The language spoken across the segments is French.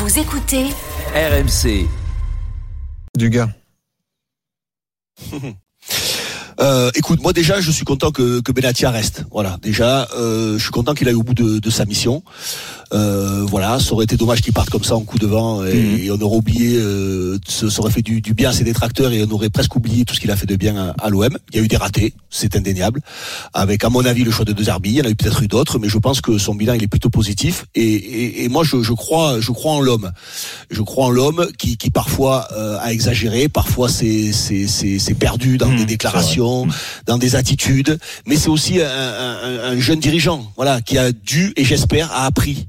Vous écoutez RMC. Du gars. Écoute, moi déjà, je suis content que Benatia reste. Voilà, déjà, je suis content qu'il aille au bout de sa mission. Voilà, ça aurait été dommage qu'il parte comme ça en coup de vent et on aurait oublié, ça aurait fait du bien à ses détracteurs et on aurait presque oublié tout ce qu'il a fait de bien à l'OM. Il y a eu des ratés, c'est indéniable. Avec, à mon avis, le choix de De Zerbi, il y en a eu peut-être eu d'autres, mais je pense que son bilan il est plutôt positif. Et moi, je crois en l'homme. Je crois en l'homme qui parfois a exagéré, parfois c'est perdu dans des déclarations, dans des attitudes. Mais c'est aussi un jeune dirigeant, voilà, qui a dû et j'espère a appris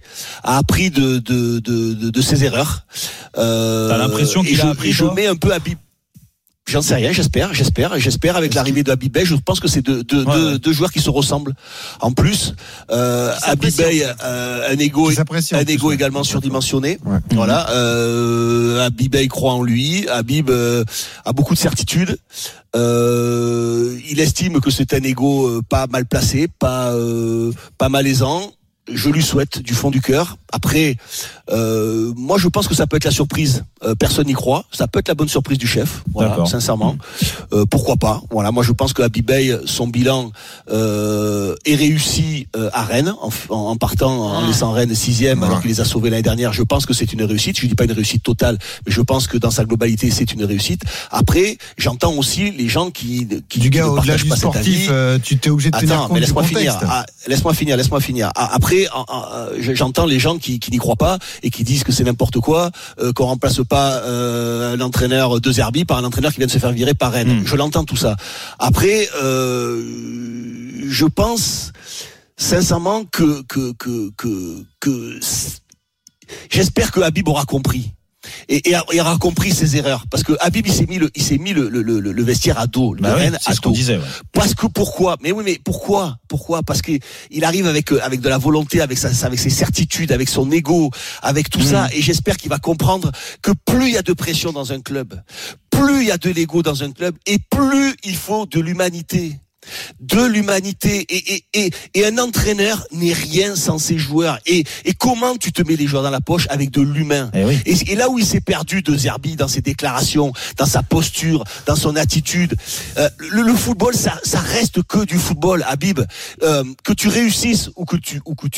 de ses erreurs. T'as l'impression qu'il a appris, je mets un peu Habib. J'en sais rien, j'espère avec l'arrivée de Habib Beye, je pense que c'est deux joueurs qui se ressemblent. En plus, Habib Beye, un ego également surdimensionné. Ouais. Voilà, Habib Beye croit en lui, Habib a beaucoup de certitudes. Il estime que c'est un ego pas mal placé, pas malaisant. Je lui souhaite du fond du cœur. Après, moi je pense que ça peut être la surprise. Personne n'y croit. Ça peut être la bonne surprise du chef. Voilà, d'accord. Sincèrement. Pourquoi pas. Voilà, moi je pense que Habib Beye, son bilan est réussi à Rennes en partant, en laissant Rennes 6e alors qu'il les a sauvés l'année dernière. Je pense que c'est une réussite. Je dis pas une réussite totale, mais je pense que dans sa globalité c'est une réussite. Après, j'entends aussi les gens qui du gars ne au-delà du pas sportif, tu t'es obligé de tenir compte du contexte. Laisse-moi finir. Après, j'entends les gens qui n'y croient pas et qui disent que c'est n'importe quoi, qu'on remplace pas l'entraîneur De Zerbi par un entraîneur qui vient de se faire virer par Rennes. Je l'entends tout ça. Après, je pense sincèrement que j'espère que Habib aura compris. Et aura compris ses erreurs parce que Habib il s'est mis le vestiaire à dos, le Rennes à dos. Parce que pourquoi parce que il arrive avec de la volonté, avec ses certitudes, avec son ego, avec tout ça, et j'espère qu'il va comprendre que plus il y a de pression dans un club, plus il y a de l'ego dans un club et plus il faut de l'humanité. Et un entraîneur n'est rien sans ses joueurs et comment tu te mets les joueurs dans la poche avec de l'humain et là où il s'est perdu De Zerbi dans ses déclarations, dans sa posture, dans son attitude, le football ça reste que du football. Habib, que tu réussisses ou que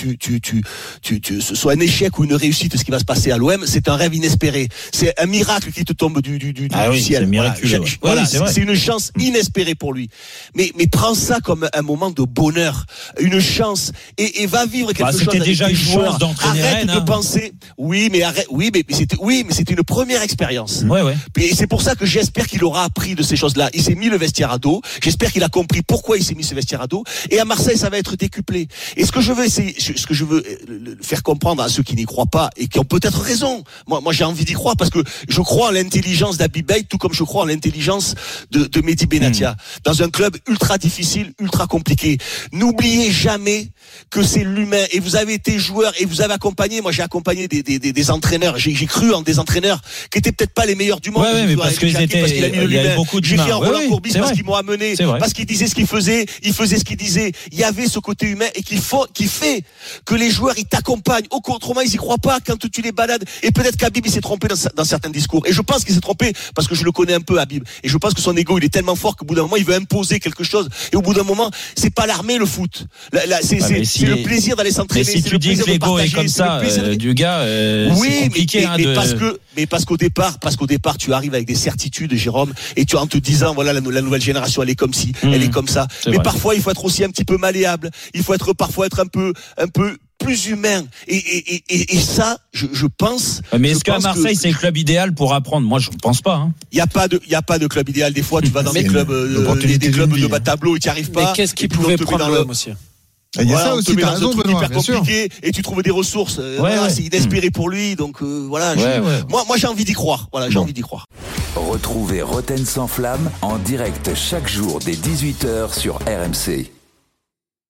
ce soit un échec ou une réussite, ce qui va se passer à l'OM, c'est un rêve inespéré, c'est un miracle qui te tombe du ciel. C'est miraculeux. Voilà, c'est une chance inespérée pour lui, mais prends ça comme un moment de bonheur, une chance, et va vivre quelque chose. C'était déjà une chance d'entraîner Rennes. Arrête de penser. Oui, mais c'était une première expérience. Ouais. Et c'est pour ça que j'espère qu'il aura appris de ces choses-là. Il s'est mis le vestiaire à dos. J'espère qu'il a compris pourquoi il s'est mis ce vestiaire à dos. Et à Marseille, ça va être décuplé. Et ce que je veux faire comprendre à ceux qui n'y croient pas et qui ont peut-être raison. Moi, j'ai envie d'y croire parce que je crois en l'intelligence d'Habib Beye, tout comme je crois en l'intelligence de Mehdi Benatia. Dans un club ultra difficile, ultra compliqué. N'oubliez jamais que c'est l'humain. Et vous avez été joueur et vous avez accompagné. Moi, j'ai accompagné des entraîneurs. J'ai cru en des entraîneurs qui étaient peut-être pas les meilleurs du monde. Mais parce qu'il a mis le l'humain. J'ai cru en Roland Courbis parce qu'ils m'ont amené, parce qu'il disait ce qu'il faisait, il faisait ce qu'il disait. Il y avait ce côté humain et qui fait que les joueurs ils t'accompagnent. Autrement, ils y croient pas quand tu les balades. Et peut-être qu'Habib il s'est trompé dans certains discours. Et je pense qu'il s'est trompé parce que je le connais un peu, Habib. Et je pense que son ego il est tellement fort qu'au bout d'un moment il veut imposer quelque chose. Et au bout d'un moment, c'est pas l'armée le foot. C'est le plaisir d'aller s'entraîner. Mais si tu dis que l'ego est comme ça, du gars, c'est compliqué. Parce qu'au départ, tu arrives avec des certitudes, Jérôme, et tu en te disant, voilà, la nouvelle génération, elle est comme ci, elle est comme ça. Mais parfois, il faut être aussi un petit peu malléable. Il faut parfois être un peu plus humain. Et ça, je pense. Mais est-ce qu'à Marseille, c'est le club idéal pour apprendre? Moi, je ne pense pas. Il y a pas de club idéal. Des fois, tu vas dans des clubs de bas de tableau et tu n'y arrives pas. Mais qu'est-ce qui pouvait prendre l'homme aussi? Il y a ça aussi, t'as raison, Benoît, hyper compliqué, et tu trouves des ressources. C'est inespéré pour lui, donc voilà. Moi, j'ai envie d'y croire. Voilà, j'ai envie d'y croire. Retrouvez Roten sans flamme en direct chaque jour dès 18h sur RMC.